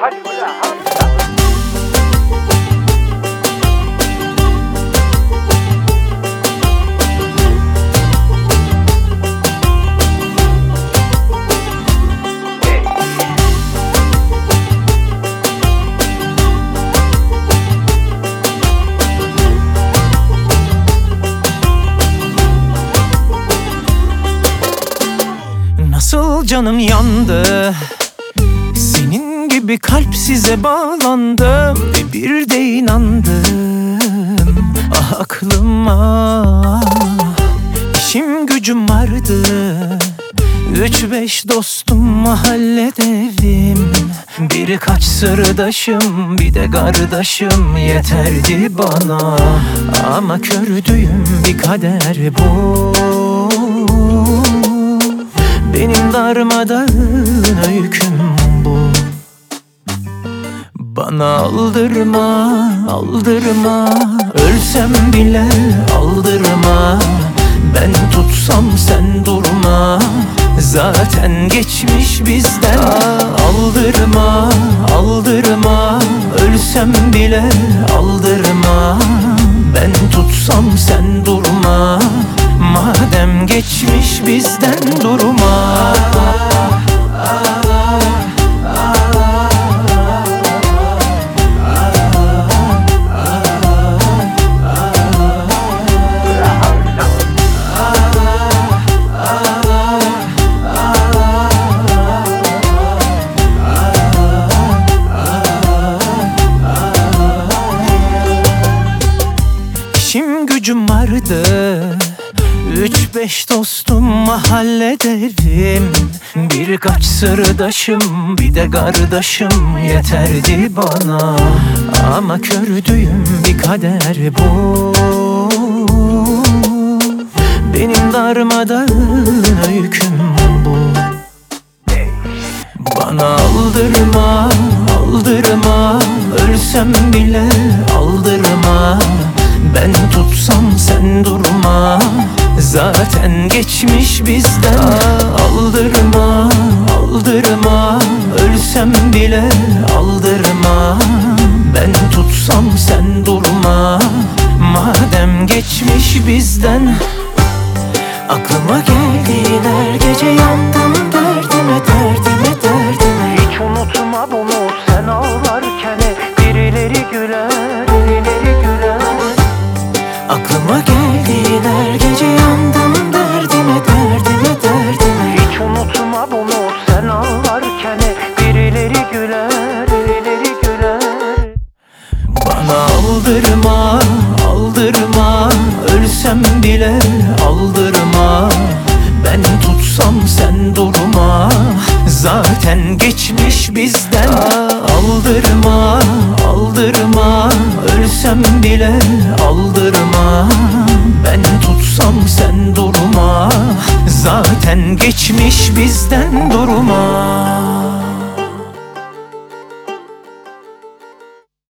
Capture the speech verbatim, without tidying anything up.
hadi ulan hadi. Nasıl canım yandı, senin gibi kalpsize bağlandım ve bir de inandım ah aklıma. İşim gücüm vardı, üç beş dostum, mahallede evim, birkaç sırdaşım, bir de kardeşim yeterdi bana. Ama kördüğüm bir kader bu, benim darmadağın öyküm bu. Bana aldırma, aldırma, ölsem bile aldırma. Ben tutsam sen durma, zaten geçmiş bizden. Aldırma, aldırma, ölsem bile aldırma. Ben tutsam sen durma, madem geçmiş bizden durma. İşim gücüm vardı, üç beş dostum, mahallede evim, birkaç sırdaşım, bir de kardeşim yeterdi bana. Ama kördüğüm bir kader bu, benim darmadağın öyküm bu. Bana aldırma, aldırma, ölsem bile aldırma. Ben tutsam sen durma, zaten geçmiş bizden. Aldırma, aldırma, ölsem bile aldırma. Ben tutsam sen durma, madem geçmiş bizden. Aklıma geldin her gece, yandım derdime, derdime, derdime. Hiç unutma bunu sen ağlarken, birileri güler, birileri güler. Aklıma geldin her gece, yandım derdime, derdime, derdime. Hiç unutma bunu sen ağlarken, birileri güler, birileri güler. Bana aldırma, aldırma, ölsem bile aldırma. Ben tutsam sen durma, zaten geçmiş bizden. Aldırma, aldırma, ölsem bile aldırma. Ben tutsam sen durma, zaten geçmiş bizden durma.